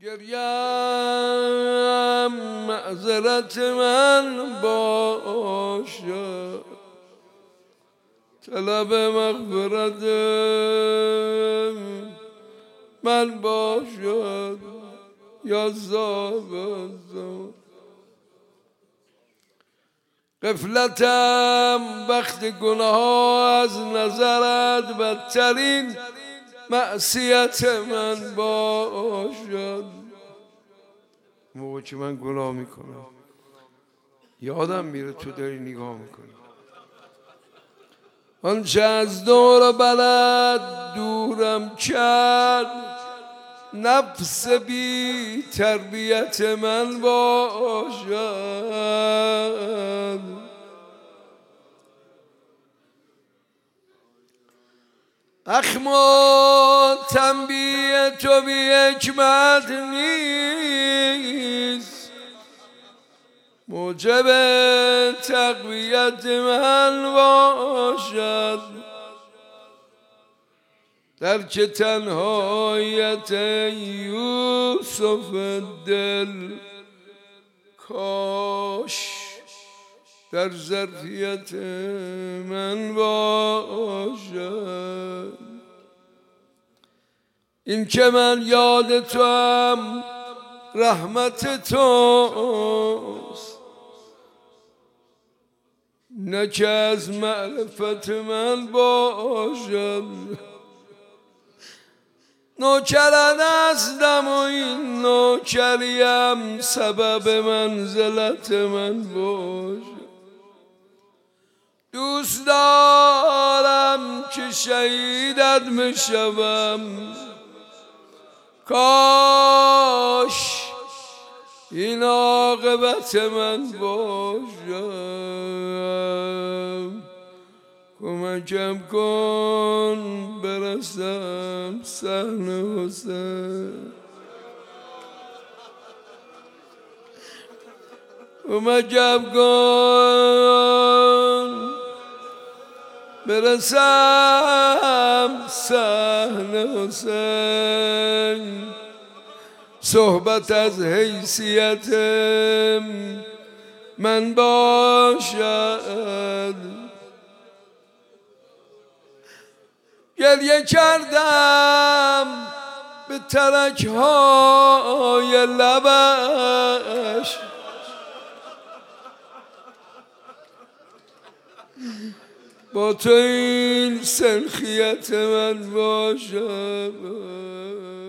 گریم معذرت من باشد، طلب مغفرت من باشد یا زابد. غفلتم وقت گناه از نظرت بدترین معصیت من باشد. موقعی که من گناه میکنم یادم میره تو داری نگاه میکنی. آنچه از دور بلد دورم کرد، نفس بی تربیت من باشد. اخم و تنبیه تو بی حکمت نیست، موجب تقویت من باشد. در که تنهایت یوسف دل، کاش در ظرفیت من باشد. این که من یاد توام رحمت توست، نه که از معرفت من باشد. نوکرت هستم و این نوکریم سبب منزلت من باشد. دوست دارم که شهیدت بشوم، کاش این عاقبت من باشد. کمکم کن برسم صحن حسین، کمکم کن برسم صحن حسین. صحبت از حیثیت من باشد. گریه کردم به ترک‌های لبش، با تو این سنخیت من باشد.